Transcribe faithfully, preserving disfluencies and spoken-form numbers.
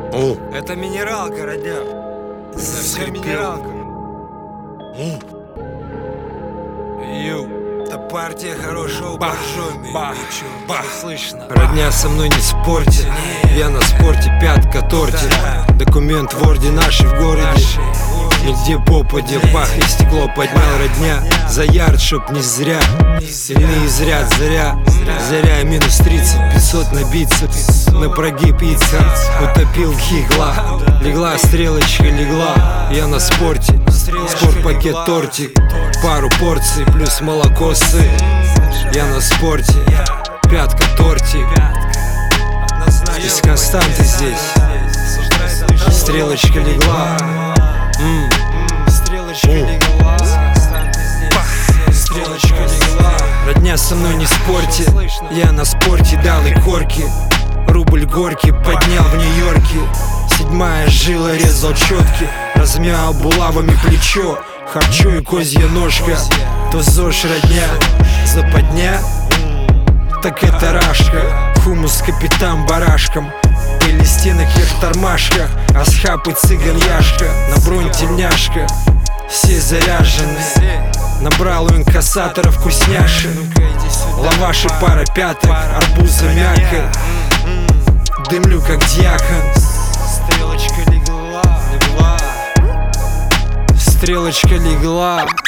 О. Это минералка, родня. Совсем минералка. Ю. Это партия хорошего боржоми. Бах, бах. Слышно. Родня, со мной не спорьте. Я на спорте, пятка торте. Документ в орде, наши в городе. Нигде попадя, бах, и стекло поднял. Родня, за ярд, чтоб не зря. Иные зрят, заря. Заря минус тридцать, пятьсот на бицепс. На прогиб яйца утопил гигла. Легла стрелочка, легла. Я на спорте, спорт-пакет тортик. Пару порций плюс молоко, сыр. Я на спорте, пятка тортик. Из константы здесь. Стрелочка легла. М. Стрелочка легла. Стрелочка легла. Родня, со мной не спорьте. Я на спорте дал и корки. Рубль горький поднял в Нью-Йорке. Седьмая жила, резал четки. Размял булавами плечо. Харчо и козья ножка. То ЗОЖ, родня, западня. Так это рашка. Хумус капитан барашком. Пыли стенок вверх тормашках. Асхаб и цыган Яшка. На бронь темняшка. Все заряжены. Набрал у инкассатора вкусняшек. Лаваши пара пяток. Арбуза мякоть. Дымлю как дьякон. Стрелочка легла. Стрелочка легла.